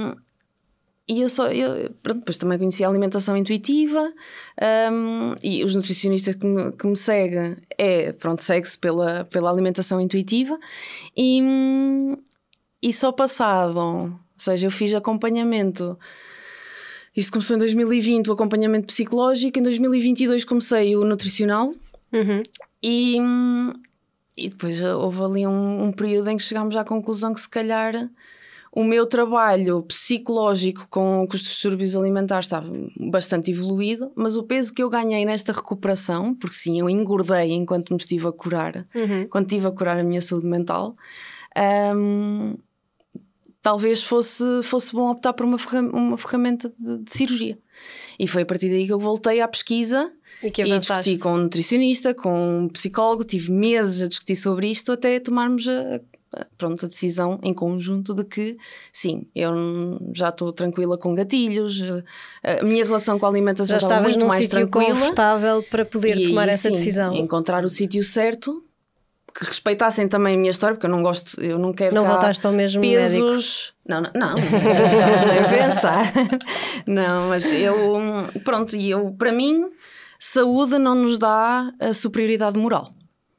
e eu só, eu, pronto, depois também conheci a alimentação intuitiva, um, e os nutricionistas que me, que me seguem, é, pronto, segue-se pela, pela alimentação intuitiva, e, e só passado, ou seja, eu fiz acompanhamento. Isto começou em dois mil e vinte, o acompanhamento psicológico. Em dois mil e vinte e dois comecei o nutricional. Uhum. E, e depois houve ali um, um período em que chegámos à conclusão que se calhar o meu trabalho psicológico com, com os distúrbios alimentares estava bastante evoluído, mas o peso que eu ganhei nesta recuperação, porque sim, eu engordei enquanto me estive a curar, uhum. quando estive a curar a minha saúde mental, um, talvez fosse, fosse bom optar por uma, ferram- uma ferramenta de, de cirurgia. E foi a partir daí que eu voltei à pesquisa e, que e discuti com um nutricionista, com um psicólogo, tive meses a discutir sobre isto até tomarmos a, a, pronto, a decisão em conjunto de que sim, eu já estou tranquila com gatilhos, a minha relação com a alimentação já estava muito num mais sítio tranquila, confortável para poder e tomar aí, essa sim, decisão. Encontrar o sítio certo, que respeitassem também a minha história, porque eu não gosto, eu não quero não cá voltaste ao mesmo pesos. Médico. Não, não, não, nem pensar. Não, mas eu, pronto, e eu, para mim, saúde não nos dá a superioridade moral.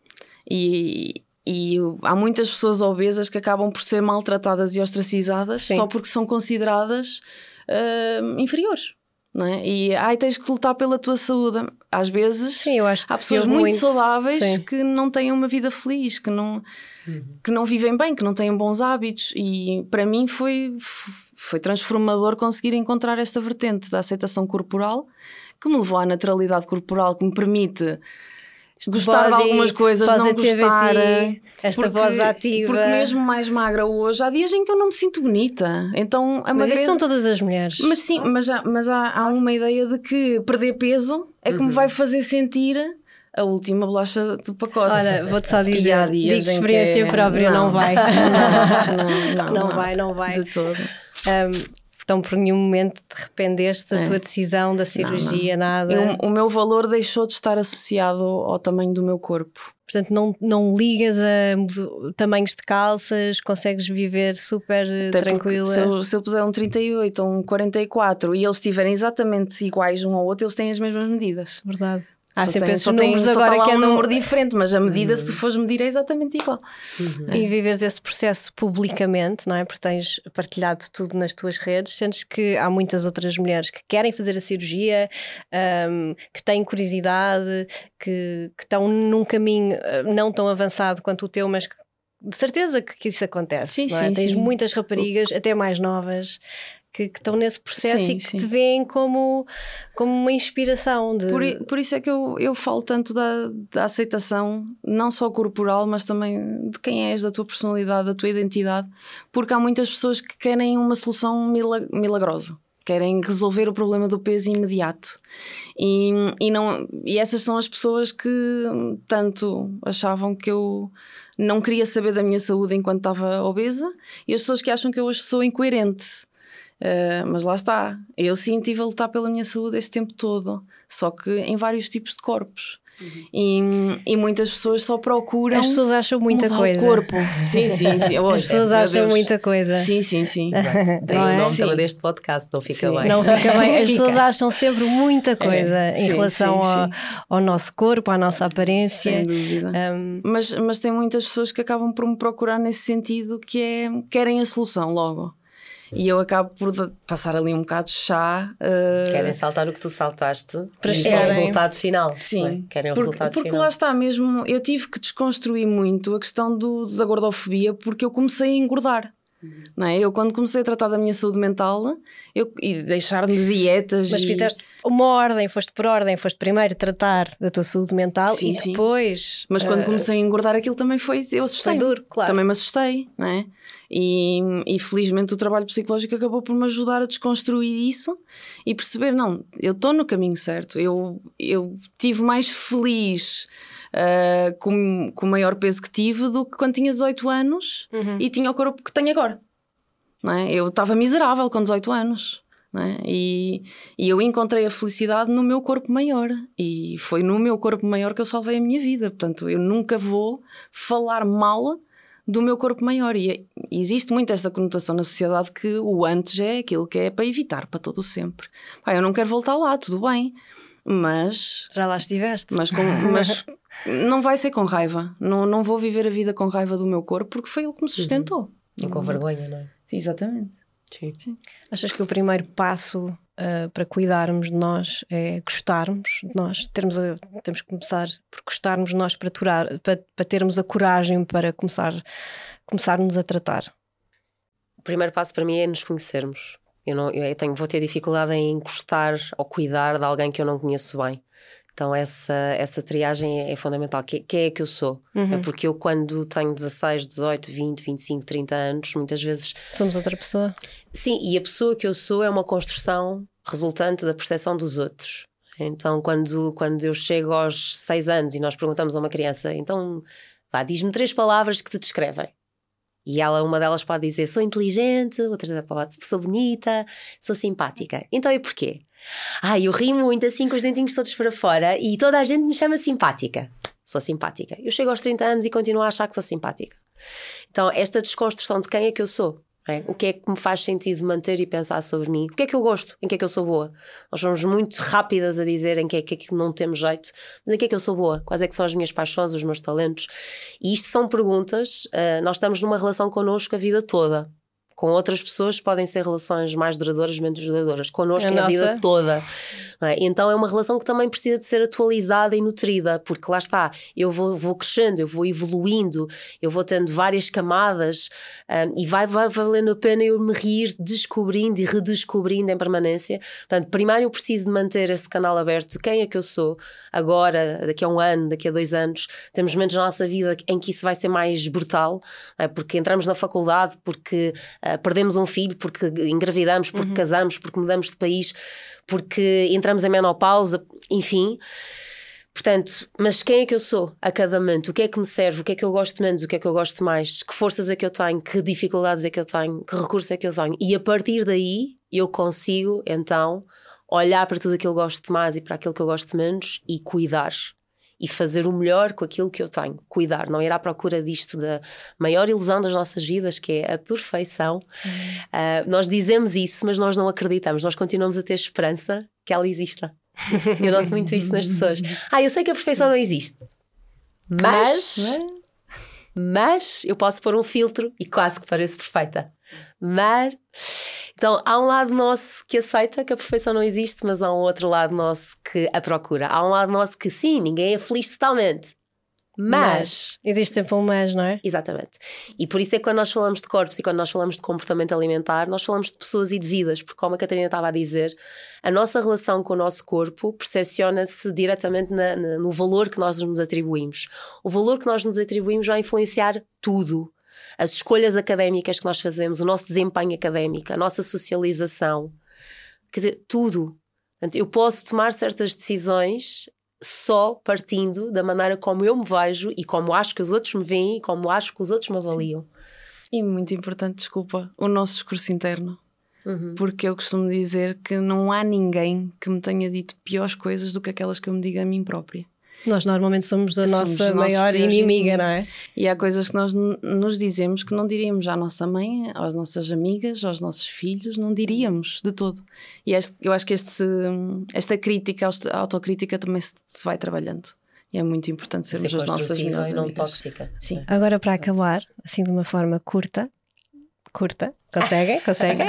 E, e há muitas pessoas obesas que acabam por ser maltratadas e ostracizadas, sim, só porque são consideradas uh, inferiores. Não é? E ai, tens que lutar pela tua saúde. Às vezes, sim, eu acho que há pessoas muito, muito saudáveis, sim, que não têm uma vida feliz, que não, uhum, que não vivem bem, que não têm bons hábitos. E para mim foi, foi transformador conseguir encontrar esta vertente da aceitação corporal, que me levou à naturalidade corporal, que me permite gostar body, de algumas coisas, não gostar. Esta porque, voz ativa. Porque mesmo mais magra hoje, há dias em que eu não me sinto bonita. Então, a mas magreza... isso são todas as mulheres. Mas sim, mas, há, mas há, há uma ideia de que perder peso é que, uhum, me vai fazer sentir a última bolacha do pacote. Olha, vou-te só dizer, digo experiência que... própria, não, não vai. Não, não, não, não, não vai, não vai. De todo. Um, Então, por nenhum momento te arrependeste da é. tua decisão, da cirurgia, não, não. nada? Eu, o meu valor deixou de estar associado ao tamanho do meu corpo. Portanto, não, não ligas a tamanhos de calças, consegues viver super até tranquila? Se eu, se eu puser um trinta e oito ou um quarenta e quatro e eles estiverem exatamente iguais um ao outro, eles têm as mesmas medidas. Verdade. Ah, só sempre tem, esses só números tem, agora só tá que lá andam... um número diferente, mas a medida, uhum, se tu fores medir, é exatamente igual. Uhum. E viveres esse processo publicamente, não é? Porque tens partilhado tudo nas tuas redes, sentes que há muitas outras mulheres que querem fazer a cirurgia, um, que têm curiosidade, que, que estão num caminho não tão avançado quanto o teu, mas que, de certeza que, que isso acontece. Sim, não é? sim, Tens sim. muitas raparigas, até mais novas, Que, que estão nesse processo, sim, e que sim, te veem como, como uma inspiração. De... Por, por isso é que eu, eu falo tanto da, da aceitação, não só corporal, mas também de quem és, da tua personalidade, da tua identidade, porque há muitas pessoas que querem uma solução milagrosa, querem resolver o problema do peso imediato. E, e, não, e essas são as pessoas que tanto achavam que eu não queria saber da minha saúde enquanto estava obesa, e as pessoas que acham que eu hoje sou incoerente. Uh, mas lá está, eu sim tive a lutar pela minha saúde este tempo todo, só que em vários tipos de corpos. Uhum. e, e muitas pessoas só procuram. As pessoas acham muita coisa. O corpo. Sim, sim, sim. As pessoas é, acham muita coisa. Sim, sim, sim. Tem o nome também deste podcast, não fica sim. bem. Não fica bem. As pessoas acham sempre muita coisa é. em sim, relação sim, ao, sim. ao nosso corpo, à nossa aparência. Sem dúvida. Um... Mas, mas tem muitas pessoas que acabam por me procurar nesse sentido, que é querem a solução logo. E eu acabo por passar ali um bocado de chá. Uh... Querem saltar o que tu saltaste para chegar ao resultado final. Sim, é? Querem o porque, resultado porque final. Lá está mesmo. Eu tive que desconstruir muito a questão do, da gordofobia, porque eu comecei a engordar. Uhum. Não é? Eu, quando comecei a tratar da minha saúde mental eu, e deixar de dietas. Mas e... fizeste uma ordem, foste por ordem, foste primeiro tratar da tua saúde mental sim, e depois. Sim. Mas uh... quando comecei a engordar, aquilo também foi. Eu assustei. Foi duro, claro. Também me assustei, não é? E, e felizmente o trabalho psicológico acabou por me ajudar a desconstruir isso e perceber, não, eu estou no caminho certo, eu, eu tive mais feliz uh, com, com o maior peso que tive do que quando tinha dezoito anos uhum. e tinha o corpo que tenho agora. Não é? Eu estava miserável com dezoito anos. Não é? e, e eu encontrei a felicidade no meu corpo maior. E foi no meu corpo maior que eu salvei a minha vida. Portanto, eu nunca vou falar mal do meu corpo maior. E existe muito esta conotação na sociedade que o antes é aquilo que é para evitar, para todo o sempre. Pá, eu não quero voltar lá, tudo bem. Mas... Já lá estiveste. Mas, com, mas não vai ser com raiva. Não, não vou viver a vida com raiva do meu corpo, porque foi ele que me sustentou. E com vergonha, não é? Exatamente. Sim. Sim. Achas que o primeiro passo uh, para cuidarmos de nós é gostarmos de nós? Termos a, temos que começar por gostarmos de nós para, turar, para, para termos a coragem para começar, começarmos a tratar? O primeiro passo para mim é nos conhecermos. Eu, não, eu tenho, vou ter dificuldade em gostar ou cuidar de alguém que eu não conheço bem. Então essa, essa triagem é, é fundamental. Que, quem é que eu sou? Uhum. É porque eu, quando tenho dezasseis, dezoito, vinte, vinte e cinco, trinta anos, muitas vezes... Somos outra pessoa. Sim, e a pessoa que eu sou é uma construção resultante da percepção dos outros. Então quando, quando eu chego aos seis anos e nós perguntamos a uma criança, então vá, diz-me três palavras que te descrevem. E ela, uma delas pode dizer sou inteligente, outra pode dizer sou bonita, sou simpática. Então e porquê? Ah, eu rio muito assim com os dentinhos todos para fora e toda a gente me chama simpática. Sou simpática. Eu chego aos trinta anos e continuo a achar que sou simpática. Então esta desconstrução de quem é que eu sou, é? O que é que me faz sentido manter e pensar sobre mim? O que é que eu gosto? Em que é que eu sou boa? Nós somos muito rápidas a dizer em que é que, é que não temos jeito, mas em que é que eu sou boa? Quais é que são as minhas paixões, os meus talentos? E isto são perguntas, uh, nós estamos numa relação connosco a vida toda. Com outras pessoas podem ser relações mais duradouras, menos duradouras. Connosco é a vida toda. Não é? Então é uma relação que também precisa de ser atualizada e nutrida, porque lá está, eu vou, vou crescendo, eu vou evoluindo, eu vou tendo várias camadas um, e vai, vai valendo a pena eu me rir descobrindo e redescobrindo em permanência. Portanto, primeiro eu preciso de manter esse canal aberto de quem é que eu sou agora, daqui a um ano, daqui a dois anos. Temos momentos na nossa vida em que isso vai ser mais brutal, é? Porque entramos na faculdade, porque Uh, perdemos um filho, porque engravidamos, porque uhum. casamos, porque mudamos de país, porque entramos em menopausa, enfim. Portanto, mas quem é que eu sou a cada momento? O que é que me serve? O que é que eu gosto menos? O que é que eu gosto mais? Que forças é que eu tenho? Que dificuldades é que eu tenho? Que recursos é que eu tenho? E a partir daí eu consigo então olhar para tudo aquilo que eu gosto mais e para aquilo que eu gosto menos e cuidar. E fazer o melhor com aquilo que eu tenho. Cuidar, não ir à procura disto da maior ilusão das nossas vidas, que é a perfeição. Uh, nós dizemos isso, mas nós não acreditamos. Nós continuamos a ter esperança que ela exista. Eu noto muito isso nas pessoas. Ah, eu sei que a perfeição não existe. Mas... mas... Mas eu posso pôr um filtro e quase que pareço perfeita. Mas... Então há um lado nosso que aceita que a perfeição não existe, mas há um outro lado nosso que a procura. Há um lado nosso que sim, ninguém é feliz totalmente. Mas... mas existe sempre um mas, não é? Exatamente. E por isso é que quando nós falamos de corpos e quando nós falamos de comportamento alimentar, nós falamos de pessoas e de vidas, porque como a Catarina estava a dizer, a nossa relação com o nosso corpo percepciona-se diretamente na, na, no valor que nós nos atribuímos. O valor que nós nos atribuímos vai influenciar tudo. As escolhas académicas que nós fazemos, o nosso desempenho académico, a nossa socialização, quer dizer, tudo. Portanto, eu posso tomar certas decisões só partindo da maneira como eu me vejo e como acho que os outros me veem e como acho que os outros me avaliam. Sim. E muito importante, desculpa, o nosso discurso interno. Uhum. Porque eu costumo dizer que não há ninguém que me tenha dito piores coisas do que aquelas que eu me digo a mim própria. Nós normalmente somos a somos nossa maior inimiga, não é? E há coisas que nós nos dizemos que não diríamos à nossa mãe, às nossas amigas, aos nossos filhos, não diríamos de todo. E este, eu acho que este, esta crítica, a autocrítica também se, se vai trabalhando. E é muito importante sermos Ser as nossas melhores e não amigas. Tóxica. Sim. Agora, para acabar, assim de uma forma curta, curta, conseguem? Conseguem?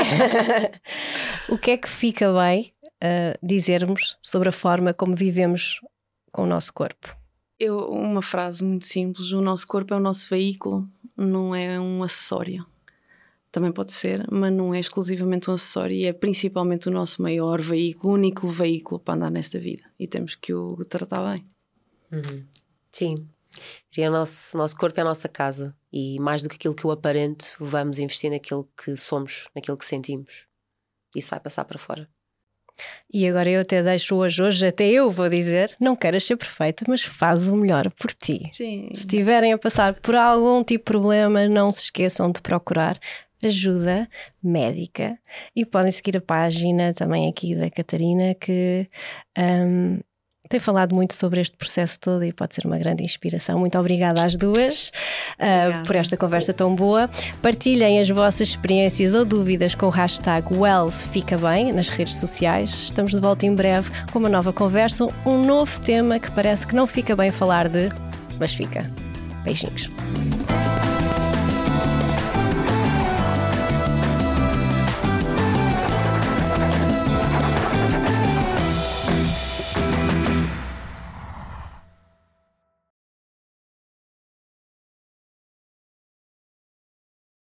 O que é que fica bem uh, dizermos sobre a forma como vivemos com o nosso corpo? Eu, uma frase muito simples: o nosso corpo é o nosso veículo, não é um acessório. Também pode ser, mas não é exclusivamente um acessório, e é principalmente o nosso maior veículo, o único veículo para andar nesta vida, e temos que o tratar bem. Uhum. Sim, o nosso, nosso corpo é a nossa casa, e mais do que aquilo que eu aparento, vamos investir naquilo que somos, naquilo que sentimos. Isso vai passar para fora. E agora eu até deixo hoje, hoje até eu vou dizer, não queiras ser perfeita, mas faz o melhor por ti. Sim. Se estiverem a passar por algum tipo de problema, não se esqueçam de procurar ajuda médica e podem seguir a página também aqui da Catarina, que um, tem falado muito sobre este processo todo e pode ser uma grande inspiração. Muito obrigada às duas uh, por esta conversa tão boa. Partilhem as vossas experiências ou dúvidas com o hashtag WellsFicaBem nas redes sociais. Estamos de volta em breve com uma nova conversa, um novo tema que parece que não fica bem falar de, mas fica. Beijinhos.